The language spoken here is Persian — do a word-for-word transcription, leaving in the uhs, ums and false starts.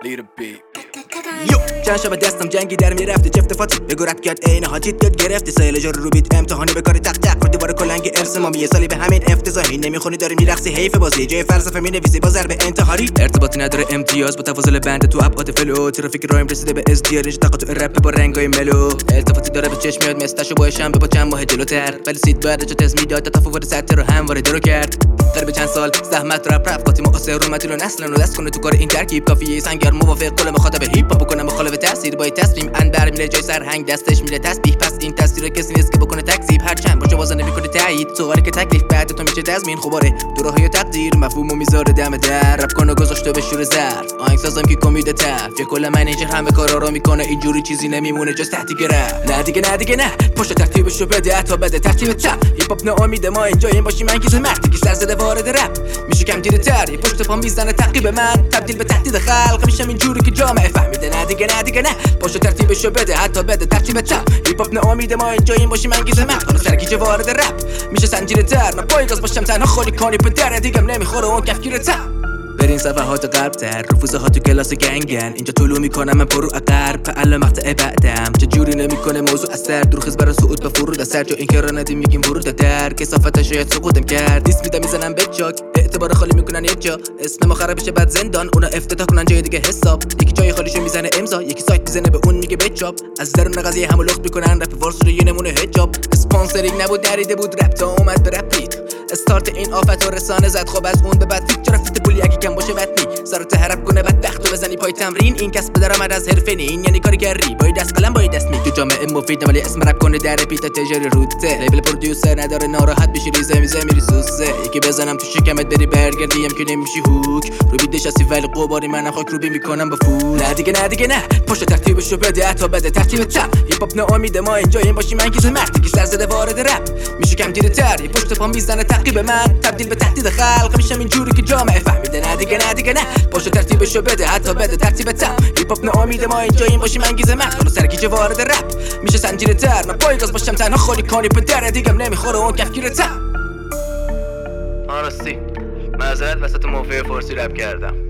Need a beat. یو چند شب دستم جنگی در میرفته چفت فاتی بگو رد کرد عین حاجیت یاد گرفتی سایل جارو رو بیت امتحانی به کاری تق تق رو دیوار کلنگ ارث ما یه سالی به همین افتضاحی نمیخونی داری میرقصی حیف بازی جای فلسفه مینویسی با ضرب انتحاری ارتباطی نداره امتیاز با تفاضل بند تو ابعاد فلو ترافیک رایم رسیده به ازدیار تقاطع رپ با رنگای ملو التفاتی داره به چشم میاد مستشو با شنبه با چند ماه جلوتر ولی سید بعد چه تز میداد تفاوت سطح رو همواره درو کرد قرب چند سال زحمت رپ رفقاتی معاصر رو مدل و نسل و دست کنه تو کار این ترکیب کافیه سنگر موافق قول مخاطب هیپ هاپ بکنه مخالف تاثیر با تصمیم انبر میره جای سرهنگ دستش میره تسبیح پس این تاثیر کسی نیست که بکنه تکذیب هر چند باشه واسه نمیکنه تایید سوالی که تکلیف بعد تو میشه تضمین خوباره دوراهای تقدیر مفهومو میذاره دم در رپ کنه گذاشته به شور ظرف آهنگ سازم که کمیده تف یه کل منیجر همه کارا رو میکنه اینجوری چیزی نمیمونه جز تحت گره نه دیگه نه دیگه نه پشت ترتیبشو بده تا بده ترتیب چپ هیپ هاپ ناامید ما اینجا این باشی من که مرتی که سرزده وارد رپ میشه کم دیرتر پشت پا میزنه تعقیب من تبدیل به تهدید خلق میشم اینجوری که جامعه فهمیده نه دیگه نه دیگه نه پشت ترتیبشو بده حتی بده ترتیب چپ هیپ هاپ ناامید ما اینجا این باشی من گیز مرد حالا سرگیجه وارد رپ میشه سنجیره تر من پای گاز باشم تنها خالی کانی پدر دیگم نمیخوره اون کفگیره تر برین صفحات غرب تر رفوزه ها تو کلاس گنگن اینجا طلوع میکنم من پرو غرب فعل مقطع بعدم چه جوری نمیکنه موضوع اثر دورخیز برای صعود به فرود اثر جو این که را ندیم میگیم ورود در کثافت شاید سقوطم کرد دیس میدم میزنم به چاک اعتبار خالی میکنن یک جا اسم ما خراب بشه بعد زندان اونا افتتاح کنن جای دیگه حساب یکی جای خالیشو میزنه امضا یکی سایت میزنه به اون میگه بچاپ از درون قضیه همو لخت میکنن رپ وارس رو یه نمونه حجاب اسپانسرینگ نبود نریده بود رپ تا اومد به رپ استارت این آفت و رسانه زد خب از اون به بعد فیک چرا فیت پولی اگه کم باشه وطنی سر تهرب کنه بعد دختو بزنی پای تمرین این کسب درآمد از حرفه این یعنی کارگری باید دست قلم باید دست می تو جامعه مفید ولی اسم رپ کنه در پیت تجاری روته لیبل پرودیوسر نداره ناراحت بشی ریزه میزه میری سوسه یکی بزنم تو شکمت بری برگردی هم که نمیشی هوک رو بیدش هستی ولی قباری منم خاک رو بی میکنم با فول نه دیگه نه دیگه نه پشت ترتیبشو بده تا بده ترتیب چپ هیپ هاپ ناامید ما اینجا این باشی من که مرتی که سرزده وارد رپ میشه کم دیرتر پشت پا میزنه تعقیب من تبدیل به تهدید خلق میشم اینجوری که جامعه فهمیده نه دیگه نه دیگه نه پشت ترتیبشو بده حتی بده ترتیب تپ هیپ هاپ ناامید ما اینجا این باشی من گیز مرد حالا سرگیجه وارد رپ میشه سنجیره تر من پای گاز باشم تنها خالی کانی پدر دیگم نمیخوره اون کفگیره تر آن راستی معذرت وسط موفق فارسی رپ کردم